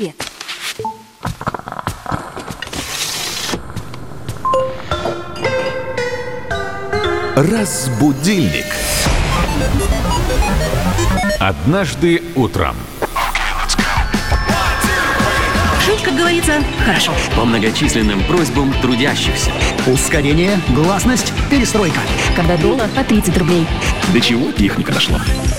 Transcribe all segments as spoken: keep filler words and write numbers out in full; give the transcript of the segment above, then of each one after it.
Привет. Разбудильник. Однажды утром. Жить, как говорится, хорошо. По многочисленным просьбам трудящихся. Ускорение, гласность, перестройка. Когда доллар по тридцать рублей. До чего техника дошла?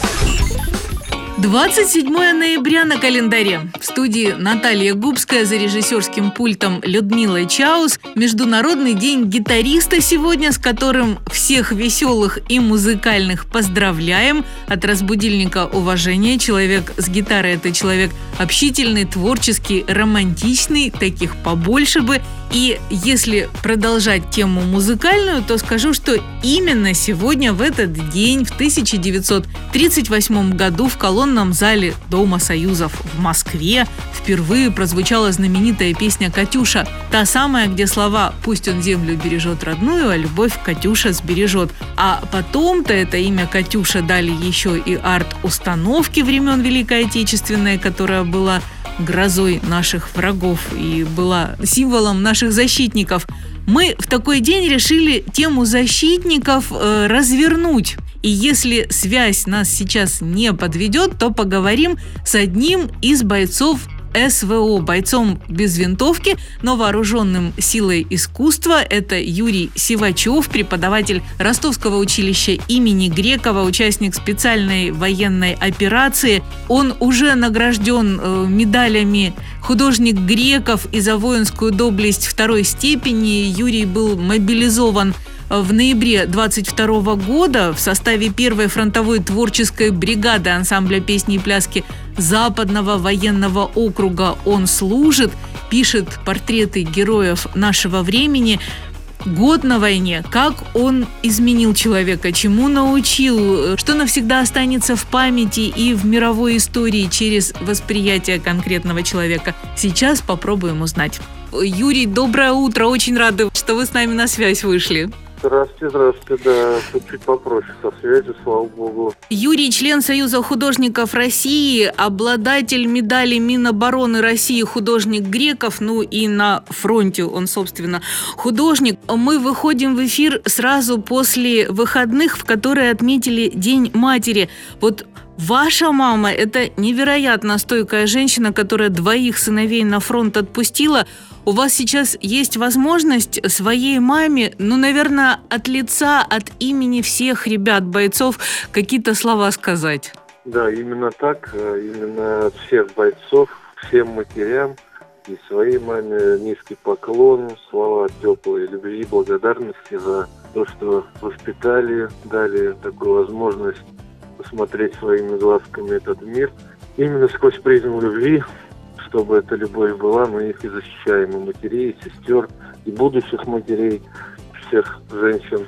двадцать седьмое ноября на календаре. В студии Наталья Губская, за режиссерским пультом Людмила Чаус. Международный день гитариста сегодня, с которым всех веселых и музыкальных поздравляем. От разбудильника уважение. Человек с гитарой – это человек общительный, творческий, романтичный. Таких побольше бы. И если продолжать тему музыкальную, то скажу, что именно сегодня, в этот день, в тысяча девятьсот тридцать восьмом году в колонном зале Дома Союзов в Москве впервые прозвучала знаменитая песня «Катюша». Та самая, где слова «Пусть он землю бережет родную, а любовь Катюша сбережет». А потом-то это имя Катюша дали еще и арт-установки времен Великой Отечественной, которая была грозой наших врагов и была символом наших защитников. Мы в такой день решили тему защитников э, развернуть. И если связь нас сейчас не подведет, то поговорим с одним из бойцов СВО, бойцом без винтовки, но вооруженным силой искусства. Это Юрий Сивачев, преподаватель Ростовского училища имени Грекова, участник специальной военной операции. Он уже награжден э, медалями «Художник Греков» и за воинскую доблесть второй степени. Юрий был мобилизован в ноябре двадцать второго года в составе первой фронтовой творческой бригады ансамбля песни и пляски Западного военного округа. Он служит, пишет портреты героев нашего времени. Год на войне. Как он изменил человека, чему научил, что навсегда останется в памяти и в мировой истории через восприятие конкретного человека. Сейчас попробуем узнать. Юрий, доброе утро. Очень рада, что вы с нами на связь вышли. Здравствуйте, здравствуйте, да, тут чуть попроще со связью, слава богу. Юрий – член Союза художников России, обладатель медали Минобороны России «Художник Греков», ну и на фронте он, собственно, художник. Мы выходим в эфир сразу после выходных, в которые отметили День матери. Вот ваша мама – это невероятно стойкая женщина, которая двоих сыновей на фронт отпустила. У вас сейчас есть возможность своей маме, ну, наверное, от лица, от имени всех ребят, бойцов, какие-то слова сказать. Да, именно так, именно от всех бойцов, всем матерям и своей маме низкий поклон, слова теплой любви, благодарности за то, что воспитали, дали такую возможность посмотреть своими глазками этот мир. Именно сквозь призму любви, чтобы эта любовь была, мы их и защищаем, и матерей, и сестер, и будущих матерей, всех женщин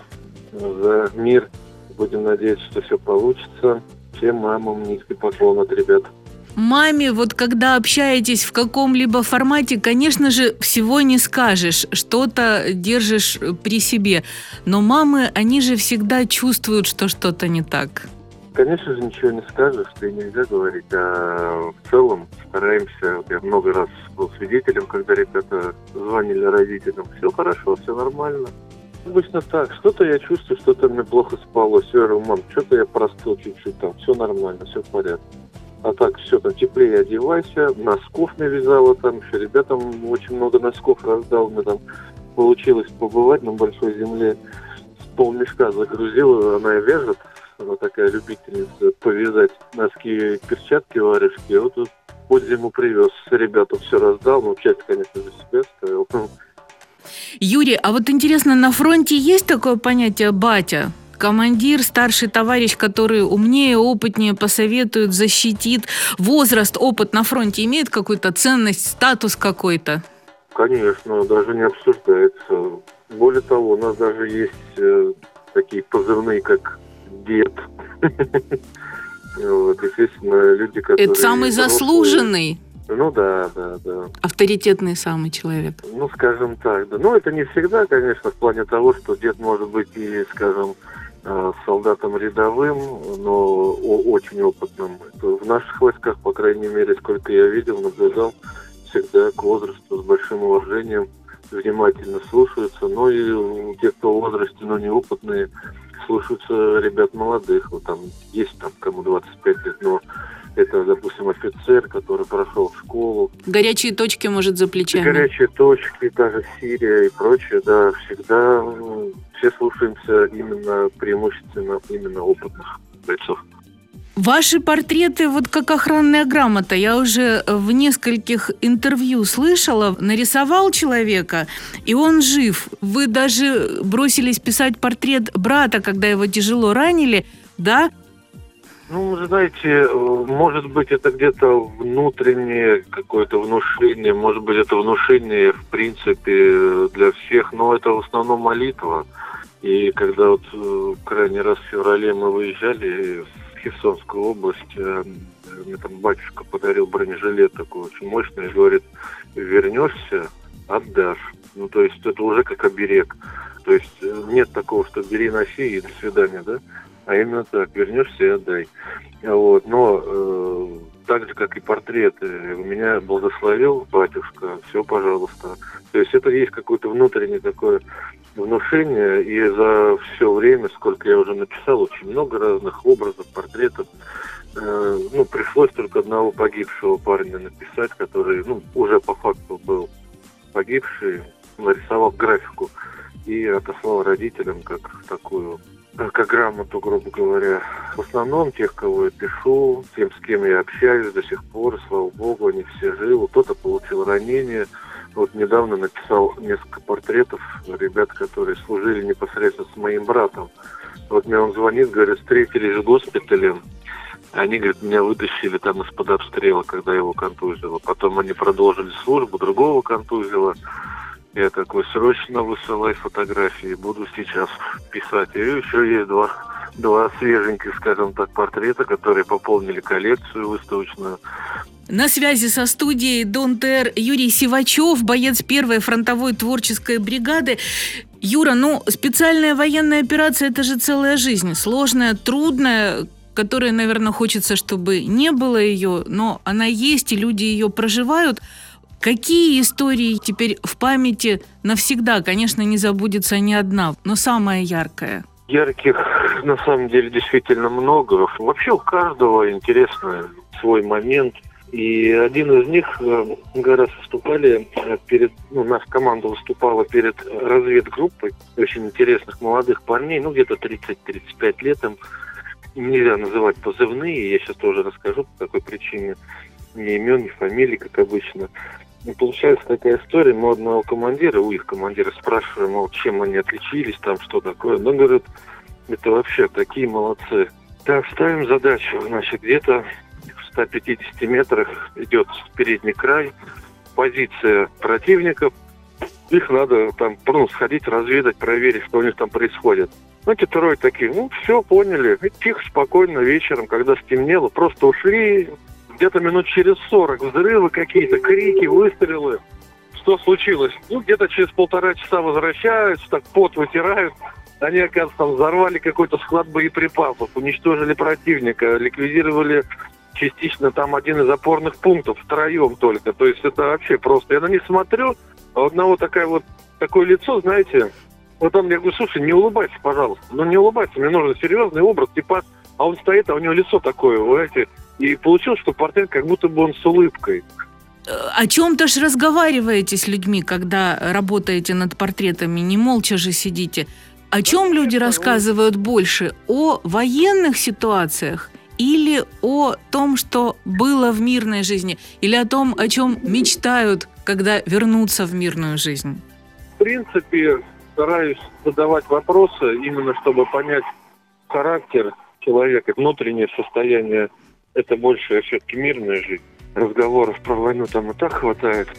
за мир. Будем надеяться, что все получится. Всем мамам низкий поклон от ребят. Маме, вот когда общаетесь в каком-либо формате, конечно же, всего не скажешь, что-то держишь при себе. Но мамы, они же всегда чувствуют, что что-то не так. Конечно же, ничего не скажешь, и нельзя говорить, а в целом стараемся. Я много раз был свидетелем, когда ребята звонили родителям. Все хорошо, все нормально. Обычно так. Что-то я чувствую, что-то мне плохо спалось. Я говорю, мам, что-то я простыл чуть-чуть там. Все нормально, все в порядке. А так, все, там, теплее одевайся. Носков навязала там еще. Ребятам очень много носков раздал. Мне там получилось побывать на большой земле. С полмешка загрузила, она и вяжет. Она такая любительница повязать носки и перчатки, варежки. Вот тут под зиму привез. Ребятам все раздал. Ну, часть, конечно, за себя ставил. Юрий, а вот интересно, на фронте есть такое понятие «батя»? Командир, старший товарищ, который умнее, опытнее, посоветует, защитит. Возраст, опыт на фронте имеет какую-то ценность, статус какой-то? Конечно, даже не обсуждается. Более того, у нас даже есть э, такие позывные, как «дед». Вот, естественно, люди, которые... Это самый заслуженный? Ну да, да, да. Авторитетный самый человек. Ну, скажем так, да. Ну, это не всегда, конечно, в плане того, что дед может быть и, скажем, солдатом рядовым, но очень опытным. В наших войсках, по крайней мере, сколько я видел, наблюдал, всегда к возрасту с большим уважением внимательно слушаются. Но и те, кто в возрасте, но неопытные, слушаются ребят молодых. Вот там есть там кому двадцать пять лет, но это, допустим, офицер, который прошел школу. Горячие точки, может, за плечами. Горячие точки, даже Сирия и прочее, да, всегда ну, все слушаемся именно преимущественно именно опытных бойцов. Ваши портреты вот как охранная грамота. Я уже в нескольких интервью слышала. Нарисовал человека, и он жив. Вы даже бросились писать портрет брата, когда его тяжело ранили, да? Ну, знаете, может быть, это где-то внутреннее какое-то внушение, может быть, это внушение, в принципе, для всех, но это в основном молитва. И когда вот крайний раз в феврале мы выезжали в Херсонскую область, мне там батюшка подарил бронежилет такой очень мощный и говорит: вернешься, отдашь. Ну, то есть это уже как оберег. То есть нет такого, что бери, носи и до свидания, да? А именно так, вернешься и отдай. Вот. Но э, так же, как и портреты, у меня благословил батюшка, все, пожалуйста. То есть это есть какое-то внутреннее такое внушение, и за все время, сколько я уже написал, очень много разных образов, портретов, э, ну, пришлось только одного погибшего парня написать, который, ну, уже по факту был погибший, нарисовал графику и отослал родителям как такую, как грамоту, грубо говоря. В основном тех, кого я пишу, тем, с кем я общаюсь до сих пор, слава богу, они все живы. Кто-то получил ранение. Вот недавно написал несколько портретов ребят, которые служили непосредственно с моим братом. Вот мне он звонит, говорит, встретились в госпитале. Они, говорит, меня вытащили там из-под обстрела, когда его контузило. Потом они продолжили службу, другого контузило. Я такой: срочно высылай фотографии, буду сейчас писать. И еще есть два, два свеженьких, скажем так, портрета, которые пополнили коллекцию выставочную. На связи со студией Дон ТР Юрий Сивачев, боец первой фронтовой творческой бригады. Юра, ну, специальная военная операция – это же целая жизнь. Сложная, трудная, которой, наверное, хочется, чтобы не было ее, но она есть, и люди ее проживают. Какие истории теперь в памяти навсегда? Конечно, не забудется ни одна, но самая яркая. Ярких, на самом деле, действительно много. Вообще у каждого интересный свой момент. И один из них, мы раз выступали перед, ну, наша команда выступала перед разведгруппой очень интересных молодых парней, ну, где-то тридцать-тридцать пять лет им. Нельзя называть позывные, я сейчас тоже расскажу, по какой причине. Ни имен, ни фамилий, как обычно. И получается такая история, мы одного командира, у их командира спрашиваем, мол, чем они отличились, там, что такое. Он говорит, это вообще такие молодцы. Так, ставим задачу, значит, где-то в ста пятидесяти метрах идет передний край, позиция противников. Их надо там, ну, сходить, разведать, проверить, что у них там происходит. Ну, эти трое такие, ну, все, поняли. И тихо, спокойно, вечером, когда стемнело, просто ушли. Где-то минут через сорок взрывы какие-то, крики, выстрелы. Что случилось? Ну, где-то через полтора часа возвращаются, так пот вытирают. Они, оказывается, там взорвали какой-то склад боеприпасов, уничтожили противника, ликвидировали частично там один из опорных пунктов, втроем только. То есть это вообще просто. Я на них смотрю, а у одного такая вот, такое лицо, знаете, вот он мне говорит, слушай, не улыбайся, пожалуйста. Ну, не улыбайся, мне нужен серьезный образ, типа, а он стоит, а у него лицо такое, вы знаете. И получилось, что портрет как будто бы он с улыбкой. О чем-то ж разговариваете с людьми, когда работаете над портретами, не молча же сидите. О чем люди рассказывают больше? О военных ситуациях или о том, что было в мирной жизни? Или о том, о чем мечтают, когда вернутся в мирную жизнь? В принципе, стараюсь задавать вопросы, именно чтобы понять характер человека, внутреннее состояние. Это больше все-таки мирная жизнь. Разговоров про войну там и так хватает.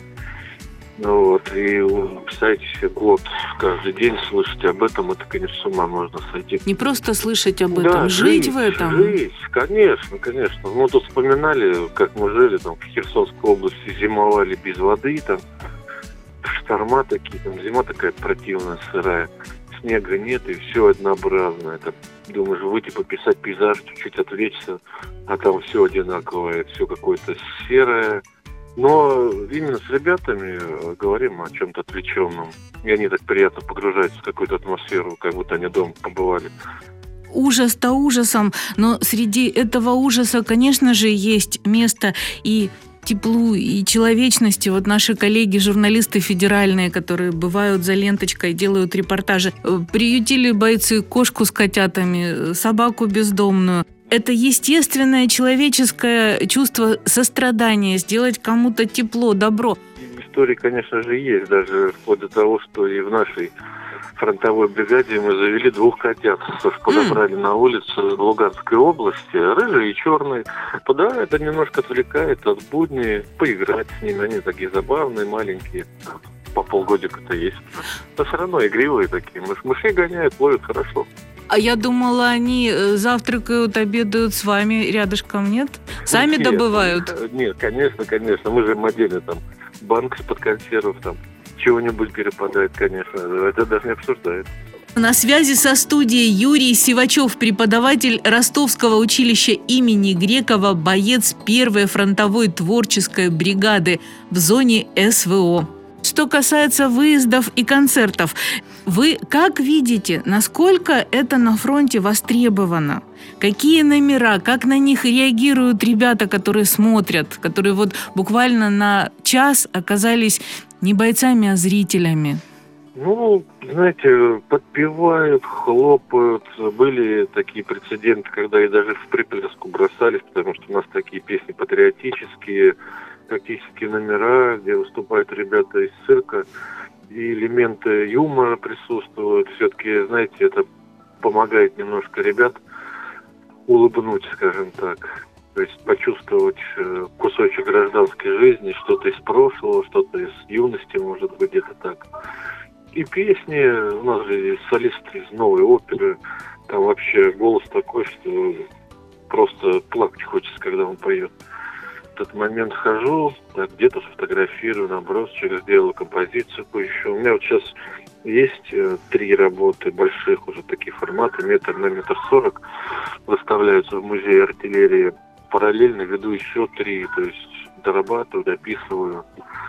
Ну вот, и, представьте себе, год каждый день слышать об этом, это, конечно, с ума можно сойти. Не просто слышать об этом, да, жить, жить в этом. Жить, конечно, конечно. Мы тут вспоминали, как мы жили там в Херсонской области, зимовали без воды, там шторма такие, там зима такая противная, сырая. Снега нет, и все однообразно. Это, думаешь, выйти пописать пейзаж, чуть-чуть отвлечься, а там все одинаковое, все какое-то серое, Но именно с ребятами говорим о чем-то отвлеченном. И они так приятно погружаются в какую-то атмосферу, как будто они дома побывали. Ужас-то ужасом, но среди этого ужаса, конечно же, есть место и теплу, и человечности. Вот наши коллеги, журналисты федеральные, которые бывают за ленточкой, делают репортажи, приютили бойцы кошку с котятами, собаку бездомную. Это естественное человеческое чувство сострадания, сделать кому-то тепло, добро. Истории, конечно же, есть, даже вплоть до того, что и в нашей фронтовой бригаде мы завели двух котят, подобрали mm. на улице Луганской области, рыжий и черный. Да, это немножко отвлекает от будней, поиграть с ними, они такие забавные, маленькие, по полгодика-то есть. Но все равно игривые такие, мышей гоняют, ловят хорошо. А я думала, они завтракают, обедают с вами рядышком, нет? Сами нет, добывают? Нет, конечно, конечно. Мы же им отдельно там банк из-под консервов, там чего-нибудь перепадает, конечно. Это даже не обсуждается. На связи со студией Юрий Сивачев, преподаватель Ростовского училища имени Грекова, боец первой фронтовой творческой бригады в зоне СВО. Что касается выездов и концертов, вы как видите, насколько это на фронте востребовано? Какие номера, как на них реагируют ребята, которые смотрят, которые вот буквально на час оказались не бойцами, а зрителями? Ну, знаете, подпевают, хлопают. Были такие прецеденты, когда и даже в припляску бросались, потому что у нас такие песни патриотические, тактические номера, где выступают ребята из цирка, и элементы юмора присутствуют. Все-таки, знаете, это помогает немножко ребят улыбнуть, скажем так. То есть почувствовать кусочек гражданской жизни, что-то из прошлого, что-то из юности, может быть, где-то так. И песни, у нас же есть солисты из новой оперы, там вообще голос такой, что просто плакать хочется, когда он поет. В этот момент хожу, так, где-то сфотографирую, набросчик сделаю, композицию поищу. У меня вот сейчас есть э, три работы больших уже такие форматы, метр на метр сорок, выставляются в музее артиллерии. Параллельно веду еще три, то есть дорабатываю, дописываю.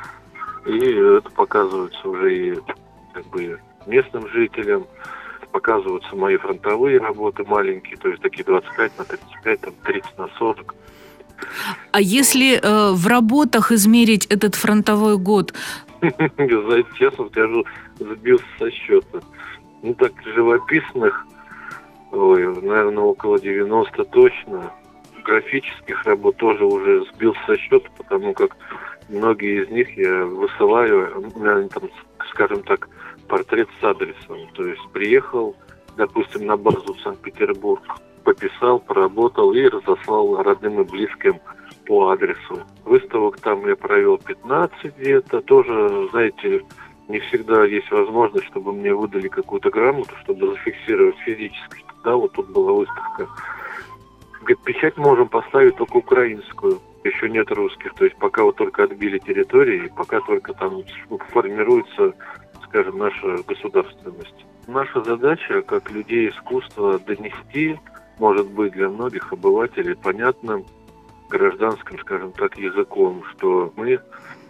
И это показывается уже и как бы местным жителям, показываются мои фронтовые работы маленькие, то есть такие двадцать пять на тридцать пять, там тридцать на сорок. А если э, в работах измерить этот фронтовой год? За честно скажу, сбился со счета. Ну так, живописных, ой, наверное, около девяносто точно. Графических работ тоже уже сбился со счета, потому как многие из них я высылаю, у меня там, скажем так, портрет с адресом. То есть приехал, допустим, на базу в Санкт-Петербург, пописал, поработал и разослал родным и близким по адресу. Выставок там я провел пятнадцать где-то. Тоже, знаете, не всегда есть возможность, чтобы мне выдали какую-то грамоту, чтобы зафиксировать физически. Да, вот тут была выставка. Говорит, печать можем поставить только украинскую. Еще нет русских. То есть пока вот только отбили территории, пока только там формируется, скажем, наша государственность. Наша задача, как людей искусства, донести, может быть, для многих обывателей понятным гражданским, скажем так, языком, что мы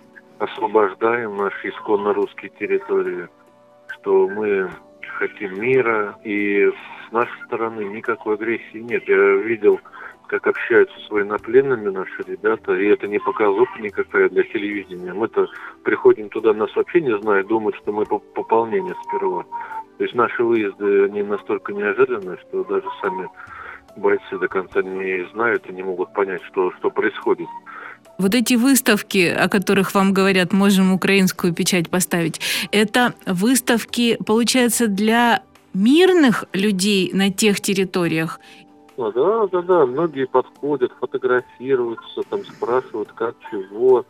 освобождаем наши исконно русские территории, что мы хотим мира, и с нашей стороны никакой агрессии нет. Я видел, как общаются с военнопленными наши ребята, и это не показуха никакая для телевидения. Мы-то приходим туда, нас вообще не знают, думают, что мы пополнение сперва. То есть наши выезды, они настолько неожиданные, что даже сами бойцы до конца не знают и не могут понять, что, что происходит. Вот эти выставки, о которых вам говорят, можем украинскую печать поставить, это выставки, получается, для мирных людей на тех территориях? Ну, да, да, да. Многие подходят, фотографируются, там спрашивают, как, чего.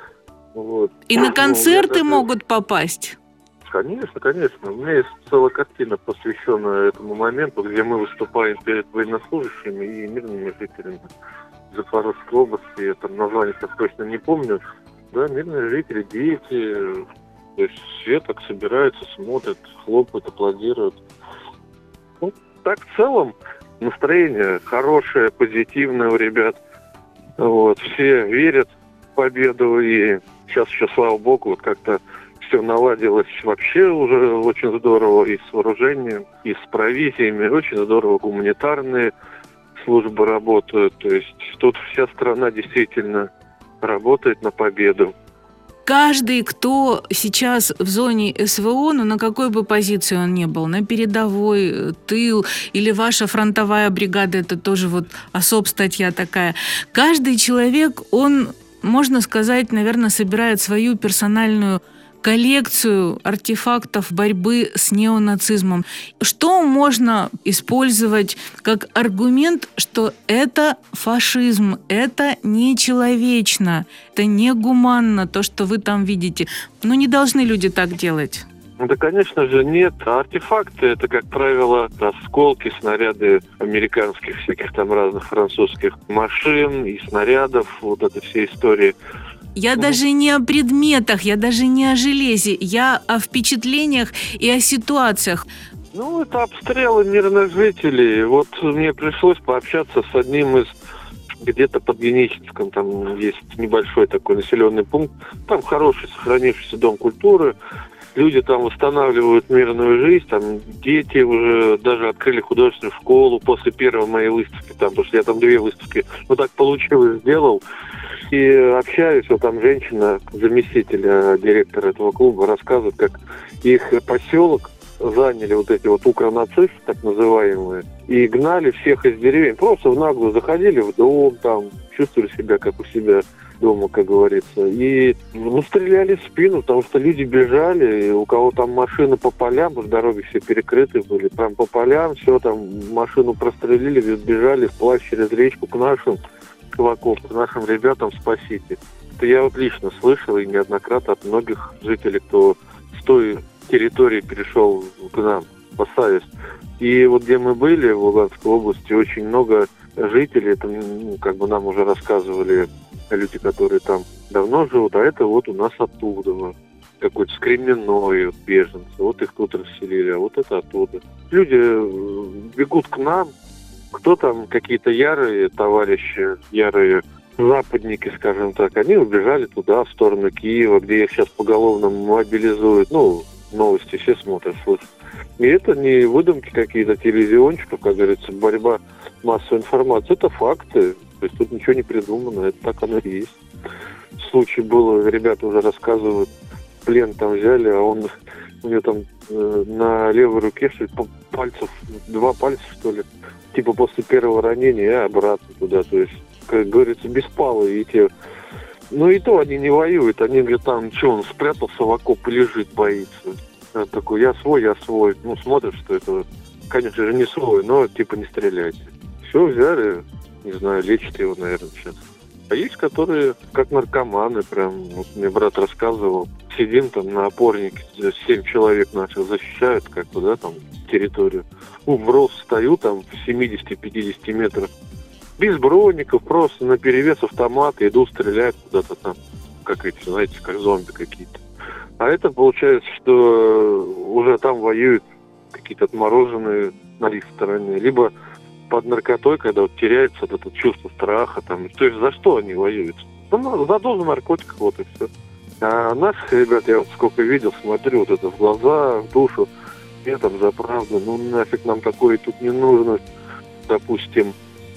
Вот. И на концерты ну, могут даже... попасть? Конечно, конечно. У меня есть целая картина, посвященная этому моменту, где мы выступаем перед военнослужащими и мирными жителями Запорожской области. Я там название сейчас точно не помню. Да, мирные жители, дети. То есть все так собираются, смотрят, хлопают, аплодируют. Ну, так в целом настроение хорошее, позитивное у ребят. Вот, все верят победу, и сейчас еще, слава богу, вот как-то все наладилось вообще уже очень здорово и с вооружением, и с провизиями, очень здорово гуманитарные службы работают, то есть тут вся страна действительно работает на победу. Каждый, кто сейчас в зоне СВО, ну на какой бы позиции он ни был, на передовой, тыл или ваша фронтовая бригада, это тоже вот особ статья такая. Каждый человек, он, можно сказать, наверное, собирает свою персональную коллекцию артефактов борьбы с неонацизмом. Что можно использовать как аргумент, что это фашизм, это нечеловечно, это негуманно, то, что вы там видите. Но не должны люди так делать. Да, конечно же, нет. А артефакты – это, как правило, осколки, снаряды американских всяких там разных французских машин и снарядов, вот это все истории. Я даже не о предметах, я даже не о железе, я о впечатлениях и о ситуациях. Ну, это обстрелы мирных жителей. Вот мне пришлось пообщаться с одним из, где-то под Геническом, там есть небольшой такой населенный пункт, там хороший сохранившийся дом культуры, люди там восстанавливают мирную жизнь, там дети уже даже открыли художественную школу после первой моей выставки, там, потому что я там две выставки, ну так получилось, сделал. И общаюсь, вот там женщина, заместитель директора этого клуба, рассказывает, как их поселок заняли вот эти вот укронацисты, так называемые, и гнали всех из деревень. Просто в наглую заходили в дом, там, чувствовали себя, как у себя дома, как говорится. И ну, стреляли в спину, потому что люди бежали, и у кого там машины по полям, потому что дороги все перекрыты были, прям по полям, все там, машину прострелили, бежали вплавь через речку к нашим, к окопу, к нашим ребятам спасите. Это я вот лично слышал и неоднократно от многих жителей, кто с той территории перешел к нам, спасаясь. И вот где мы были, в Луганской области, очень много жителей, это, ну, как бы нам уже рассказывали люди, которые там давно живут, а это вот у нас оттуда, какой-то с Кременной беженцы, вот их тут расселили, а вот это оттуда. Люди бегут к нам, кто там, какие-то ярые товарищи, ярые западники, скажем так, они убежали туда, в сторону Киева, где их сейчас поголовно мобилизуют, ну, новости все смотрят, слышат. И это не выдумки какие-то телевизионщиков, как говорится, борьба массовой информации, это факты, то есть тут ничего не придумано, это так оно и есть. Случай был, ребята уже рассказывают, плен там взяли, а он, у него там э, на левой руке, что ли, пальцев, два пальца, что ли, типа после первого ранения, и обратно туда, то есть, как говорится, беспалые и те. Ну и то они не воюют, они говорят, там, что, он спрятался в окоп и лежит, боится. Я такой, я свой, я свой. Ну, смотришь, что это, конечно же, не свой, но типа не стреляйте. Все взяли, не знаю, лечат его, наверное, сейчас. А есть, которые, как наркоманы, прям, вот мне брат рассказывал, сидим там на опорнике, семь человек наших защищают, как бы, да, там, территорию. Ну, в рост стою там в семьдесят-пятьдесят метров. Без броников, просто наперевес автомата, иду стрелять куда-то там, как эти, знаете, как зомби какие-то. А это получается, что уже там воюют какие-то отмороженные на их стороне, либо под наркотой, когда вот теряется вот это чувство страха, там, то есть за что они воюют? Ну, за дозу наркотиков, вот и все. А наших ребят, я вот сколько видел, смотрю, вот это в глаза, в душу, я там за правду, ну нафиг нам такое тут не нужно. Допустим,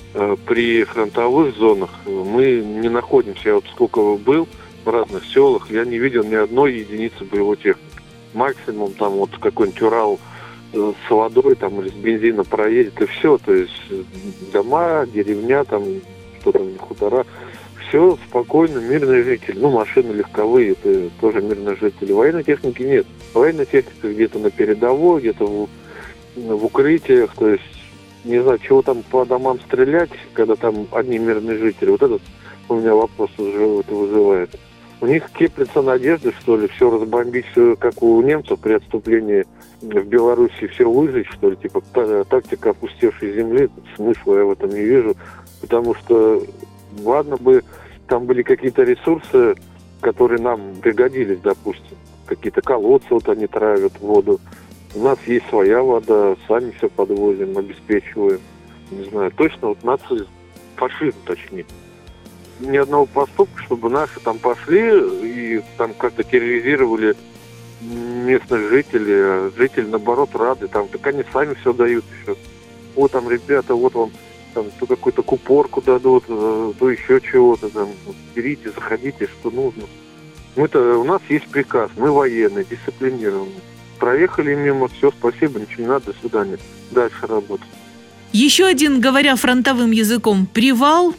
при фронтовых зонах мы не находимся, я вот сколько был в разных селах, я не видел ни одной единицы боевой техники. Максимум там вот какой-нибудь Урал с водой там или с бензина проедет, и все, то есть дома, деревня, там что там, хутора, все спокойно, мирные жители. Ну, машины легковые, это тоже мирные жители. Военной техники нет. Военная техника где-то на передовой, где-то в, в укрытиях, то есть не знаю, чего там по домам стрелять, когда там одни мирные жители. Вот этот у меня вопрос уже это вызывает. У них теплится надежда, что ли, все разбомбить, все как у немцев при отступлении в Беларуси, все выжечь, что ли, типа тактика опустевшей земли, смысла я в этом не вижу, потому что, ладно бы, там были какие-то ресурсы, которые нам пригодились, допустим, какие-то колодцы, вот они травят воду, у нас есть своя вода, сами все подвозим, обеспечиваем, не знаю, точно вот нацизм, фашизм точнее. ни одного поступка, чтобы наши там пошли и там как-то терроризировали местных жителей, а жители, наоборот, рады. Там, так они сами все дают еще. Вот там, ребята, вот вам там то какую-то купорку дадут, то еще чего-то там. Берите, заходите, что нужно. Мы-то, у нас есть приказ, мы военные, дисциплинированные. Проехали мимо, все, спасибо, ничего не надо, до свидания. Дальше работать. Еще один, говоря фронтовым языком, привал.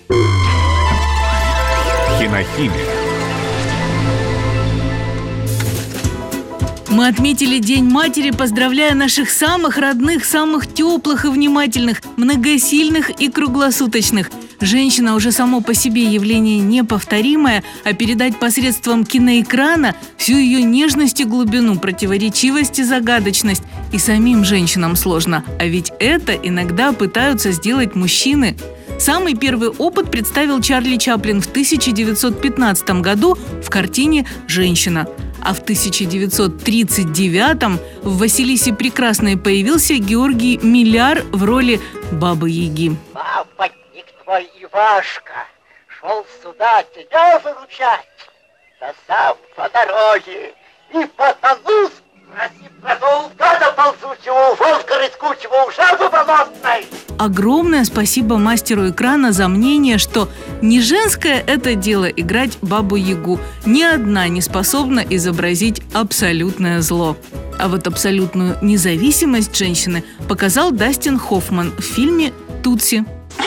Кинохимия. Мы отметили День матери, поздравляя наших самых родных, самых теплых и внимательных, многосильных и круглосуточных. Женщина уже само по себе явление неповторимое, а передать посредством киноэкрана всю ее нежность и глубину, противоречивость и загадочность и самим женщинам сложно. А ведь это иногда пытаются сделать мужчины. Самый первый опыт представил Чарли Чаплин в тысяча девятьсот пятнадцатом году в картине «Женщина». А в тысяча девятьсот тридцать девятом в «Василисе Прекрасной» появился Георгий Миляр в роли Бабы-Яги. Папотник твой Ивашка шел сюда тебя выручать, да сам по дороге и потонул, спроси, продул гада ползучего, волка рыскучего, жабы болотной. Огромное спасибо мастеру экрана за мнение, что не женское это дело играть Бабу-Ягу. Ни одна не способна изобразить абсолютное зло. А вот абсолютную независимость женщины показал Дастин Хоффман в фильме «Тутси».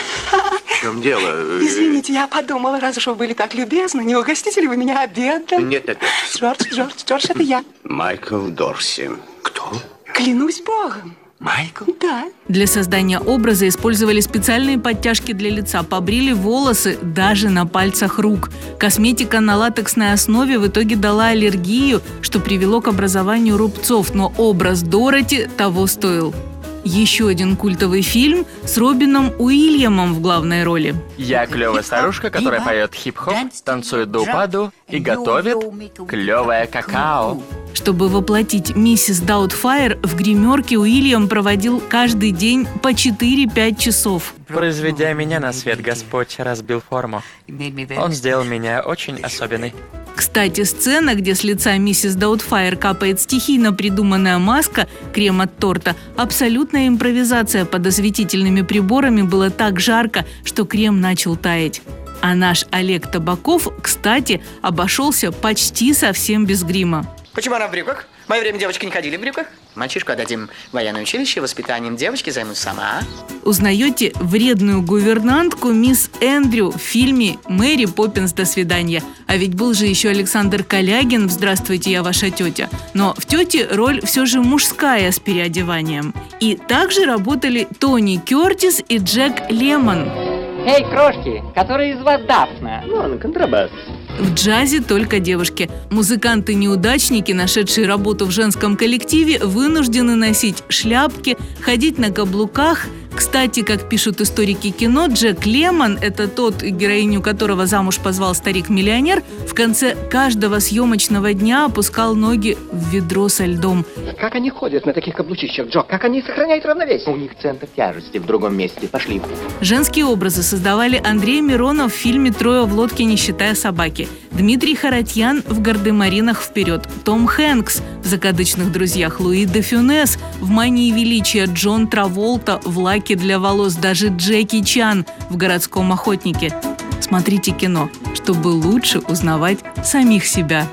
В чем дело? Извините, я подумала, раз уж вы были так любезны, не угостите ли вы меня обедом? Нет, нет, нет. Джордж, Джордж, Джордж, это я. Майкл Дорси. Кто? Клянусь Богом. Майкл? Да. Для создания образа использовали специальные подтяжки для лица, побрили волосы даже на пальцах рук. Косметика на латексной основе в итоге дала аллергию, что привело к образованию рубцов, но образ Дороти того стоил. Еще один культовый фильм с Робином Уильямом в главной роли. Я клевая старушка, которая поет хип-хоп, танцует до упаду и готовит клевое какао. Чтобы воплотить миссис Даутфайр, в гримерке Уильям проводил каждый день по четыре-пять часов. Произведя меня на свет, Господь разбил форму. Он сделал меня очень особенной. Кстати, сцена, где с лица миссис Даутфайр капает стихийно придуманная маска, крем от торта, абсолютная импровизация. Под осветительными приборами было так жарко, что крем начал таять. А наш Олег Табаков, кстати, обошелся почти совсем без грима. Почему она в брюках? В мое время девочки не ходили в брюках. Мальчишку отдадим в военное училище, воспитанием девочки займусь сама. Узнаете вредную гувернантку мисс Эндрю в фильме «Мэри Поппинс. До свидания». А ведь был же еще Александр Калягин в «Здравствуйте, я ваша тетя». Но в тете роль все же мужская с переодеванием. И также работали Тони Кертис и Джек Лемон. Эй, крошки, который из вас Дафна? Ну, контрабас. В джазе только девушки. Музыканты-неудачники, нашедшие работу в женском коллективе, вынуждены носить шляпки, ходить на каблуках. Кстати, как пишут историки кино, Джек Лемон, это тот, героиню которого замуж позвал старик-миллионер, в конце каждого съемочного дня опускал ноги в ведро со льдом. Как они ходят на таких каблучищах, Джо? Как они сохраняют равновесие? У них центр тяжести в другом месте. Пошли. Женские образы создавали Андрей Миронов в фильме «Трое в лодке, не считая собаки», Дмитрий Харатьян в «Гардемаринах вперед», Том Хэнкс в «Закадычных друзьях», Луи де Фюнес в «Мании величия», Джон Траволта в «Лаке для волос», даже Джеки Чан в «Городском охотнике». Смотрите кино, чтобы лучше узнавать самих себя.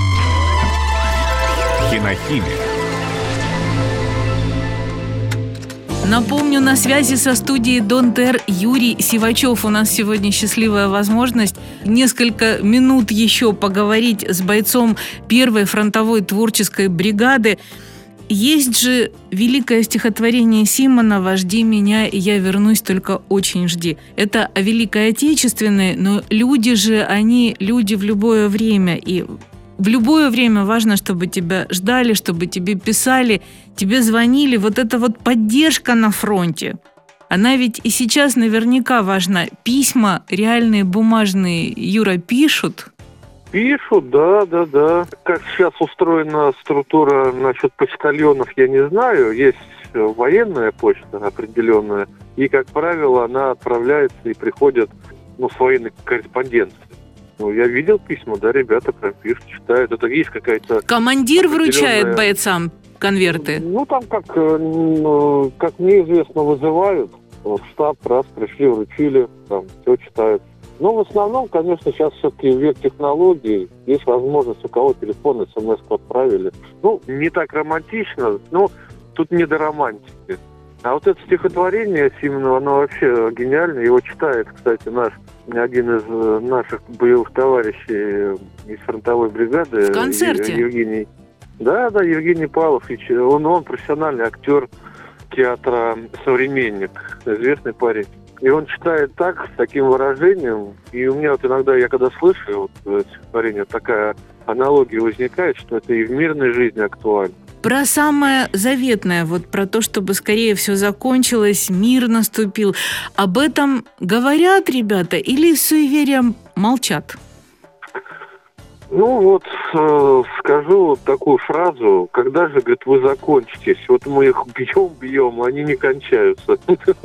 Кинохимия. Напомню, на связи со студией Дон Тер Юрий Сивачев. У нас сегодня счастливая возможность несколько минут еще поговорить с бойцом первой фронтовой творческой бригады. Есть же великое стихотворение Симонова «Жди меня, и я вернусь, только очень жди». Это о Великой Отечественной, но люди же, они люди в любое время. И в любое время важно, чтобы тебя ждали, чтобы тебе писали, тебе звонили. Вот эта вот поддержка на фронте, она ведь и сейчас наверняка важна. Письма реальные, бумажные, Юра, пишут? Пишут, да, да, да. Как сейчас устроена структура насчет почтальонов, я не знаю. Есть военная почта определенная, и, как правило, она отправляется и приходит ну, с военной корреспонденцией. Ну, я видел письма, да, ребята прям пишут, читают. Это есть какая-то... Командир вручает бойцам конверты? Ну, там, как, ну, как мне известно, вызывают. В штаб, раз, пришли, вручили, там, все читают. Но в основном, конечно, сейчас все-таки век технологий. Есть возможность, у кого телефон, смс-ку отправили. Ну, не так романтично, но тут не до романтики. А вот это стихотворение Симонова, оно вообще гениальное. Его читает, кстати, наш один из наших боевых товарищей из фронтовой бригады. В концерте? Евгений. Да, да, Евгений Павлович. Он, он профессиональный актер театра «Современник», известный парень. И он читает так, с таким выражением. И у меня вот иногда, я когда слышу вот стихотворение, такая аналогия возникает, что это и в мирной жизни актуально. Про самое заветное, вот про то, чтобы скорее все закончилось, мир наступил. Об этом говорят ребята или с суеверием молчат? Ну вот, э, скажу вот такую фразу. Когда же, говорит, вы закончитесь? Вот мы их бьем-бьем, они не кончаются.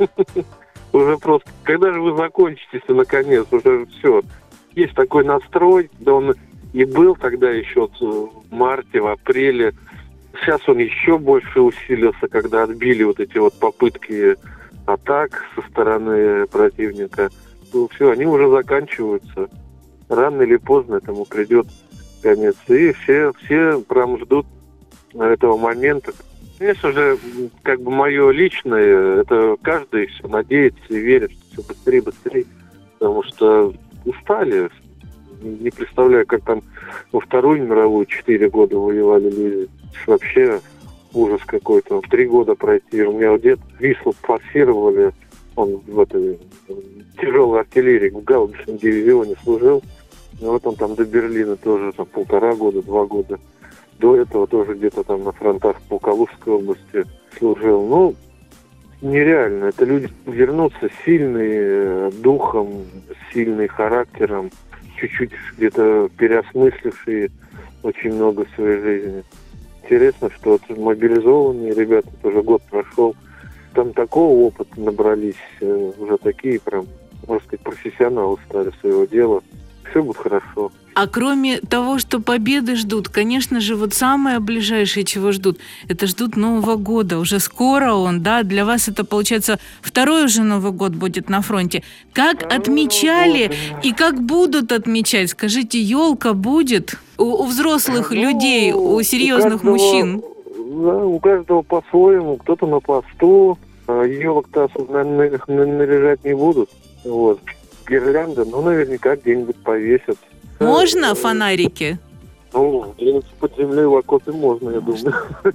Уже просто, когда же вы закончитесь, наконец, уже все. Есть такой настрой, да он и был тогда еще в марте, в апреле. Сейчас он еще больше усилился, когда отбили вот эти вот попытки атак со стороны противника. Ну, все, они уже заканчиваются. Рано или поздно этому придет конец. И все, все прям ждут этого момента. Конечно же, как бы мое личное, это каждый все надеется и верит, что все быстрее, быстрее. Потому что устали. Не представляю, как там во Вторую мировую четыре года воевали люди. Вообще ужас какой-то. Три года пройти. У меня дед Вислу форсировали. Он в этой тяжелой артиллерии в гаубичном дивизионе служил. Вот он там до Берлина тоже там, полтора года, два года. До этого тоже где-то там на фронтах по Калужской области служил. Ну, нереально. Это люди вернутся сильные духом, сильные характером, чуть-чуть где-то переосмыслившие очень много в своей жизни. Интересно, что вот мобилизованные ребята, тоже год прошел, там такого опыта набрались, уже такие прям, можно сказать, профессионалы стали своего дела. Все будет хорошо. А кроме того, что победы ждут, конечно же, вот самое ближайшее, чего ждут, это ждут Нового года. Уже скоро он, да? Для вас это, получается, второй уже Новый год будет на фронте. Как отмечали и как будут отмечать? Скажите, елка будет у, у взрослых ну, людей, у серьезных у каждого, мужчин? Да, у каждого по-своему. Кто-то на посту. Елок-то особо наряжать не будут. Вот. Гирлянды, ну, наверняка где-нибудь повесят. Можно фонарики? Ну, где-нибудь под землей в окопе можно, я думаю.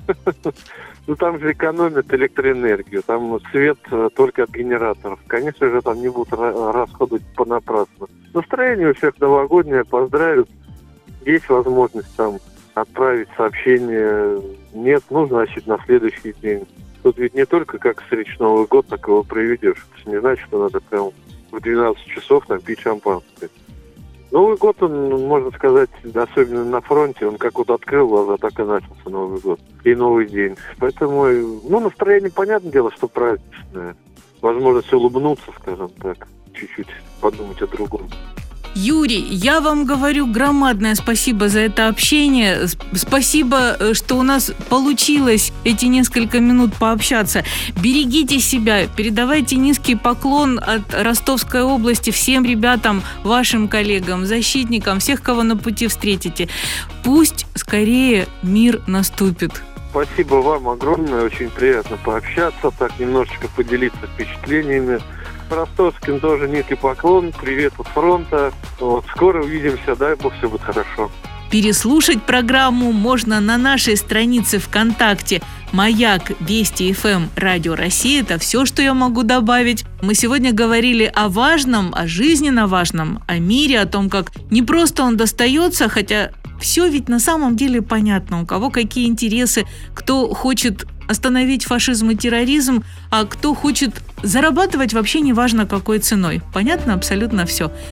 Ну, там же экономят электроэнергию, там свет только от генераторов. Конечно же, там не будут расходовать понапрасну. Настроение у всех новогоднее, поздравят. Есть возможность там отправить сообщение. Нет, ну, значит, на следующий день. Тут ведь не только как встретишь Новый год, так его проведешь. Это не значит, что надо прям в двенадцать часов там пить шампанское. Новый год, он, можно сказать, особенно на фронте, он как вот открыл глаза, так и начался Новый год. И новый день. Поэтому, ну, настроение, понятное дело, что праздничное. Возможность улыбнуться, скажем так, чуть-чуть подумать о другом. Юрий, я вам говорю громадное спасибо за это общение. Спасибо, что у нас получилось эти несколько минут пообщаться. Берегите себя, передавайте низкий поклон от Ростовской области всем ребятам, вашим коллегам, защитникам, всех, кого на пути встретите. Пусть скорее мир наступит. Спасибо вам огромное, очень приятно пообщаться, так немножечко поделиться впечатлениями. Ростовским тоже низкий поклон, привет от фронта. Вот, скоро увидимся, дай бог, все будет хорошо. Переслушать программу можно на нашей странице ВКонтакте «Маяк Вести эф эм Радио России». Это все, что я могу добавить. Мы сегодня говорили о важном, о жизненно важном, о мире, о том, как не просто он достается, хотя все ведь на самом деле понятно, у кого какие интересы, кто хочет остановить фашизм и терроризм, а кто хочет зарабатывать вообще неважно какой ценой. Понятно абсолютно все.